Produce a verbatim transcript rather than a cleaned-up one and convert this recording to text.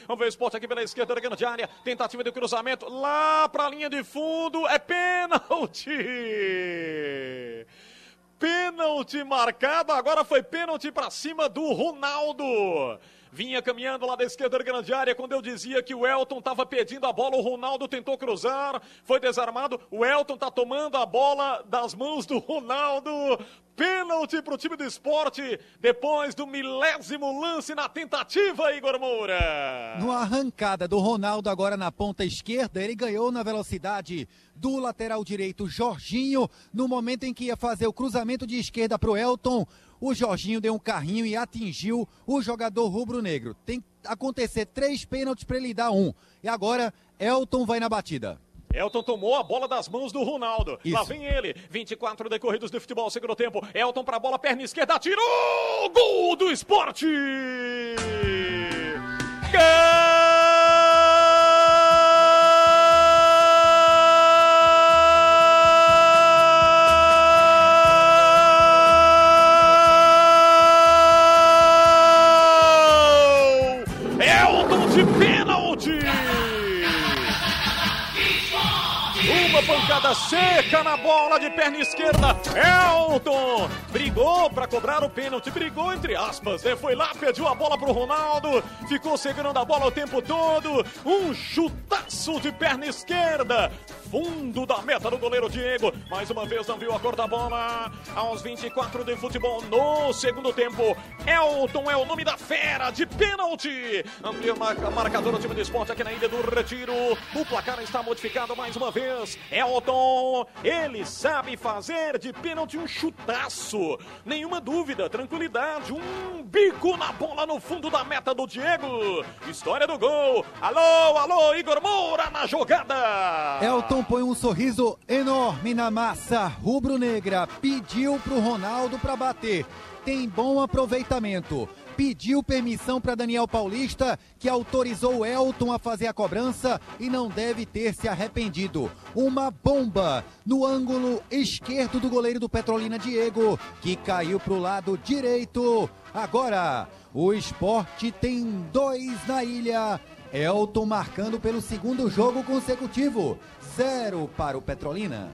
Vamos ver o Sport aqui pela esquerda da grande área. Tentativa de cruzamento lá para a linha de fundo. É pênalti. Pênalti marcado. Agora foi pênalti para cima do Ronaldo. Vinha caminhando lá da esquerda da grande área, quando eu dizia que o Elton estava pedindo a bola, o Ronaldo tentou cruzar, foi desarmado, o Elton está tomando a bola das mãos do Ronaldo. Pênalti para o time do Sport, depois do milésimo lance na tentativa, Igor Moura. Numa arrancada do Ronaldo agora na ponta esquerda, ele ganhou na velocidade do lateral direito Jorginho, no momento em que ia fazer o cruzamento de esquerda para o Elton. O Jorginho deu um carrinho e atingiu o jogador rubro-negro. Tem que acontecer três pênaltis para ele dar um. E agora, Elton vai na batida. Elton tomou a bola das mãos do Ronaldo. Isso. Lá vem ele. vinte e quatro decorridos de futebol, segundo tempo. Elton para a bola, perna esquerda, atirou! Gol do Sport! Gol! Uma pancada seca na bola de perna esquerda. Elton brigou para cobrar o pênalti, brigou entre aspas, né? Foi lá, pediu a bola pro Ronaldo, ficou segurando a bola o tempo todo. Um chutaço de perna esquerda, fundo da meta do goleiro Diego. Mais uma vez não viu a cor da bola. Aos vinte e quatro de futebol no segundo tempo. Elton é o nome da fera de pênalti. Amplia o marcador do time do Sport aqui na Ilha do Retiro. O placar está modificado mais uma vez. Elton, ele sabe fazer de pênalti um chutaço. Nenhuma dúvida, tranquilidade. Um bico na bola no fundo da meta do Diego. História do gol. Alô, alô, Igor Moura na jogada. Elton põe um sorriso enorme na massa rubro-negra. Pediu pro Ronaldo para bater. Tem bom aproveitamento. Pediu permissão para Daniel Paulista, que autorizou o Elton a fazer a cobrança e não deve ter se arrependido. Uma bomba no ângulo esquerdo do goleiro do Petrolina, Diego, que caiu para o lado direito. Agora, o Sport tem dois na ilha. Elton marcando pelo segundo jogo consecutivo. Zero para o Petrolina.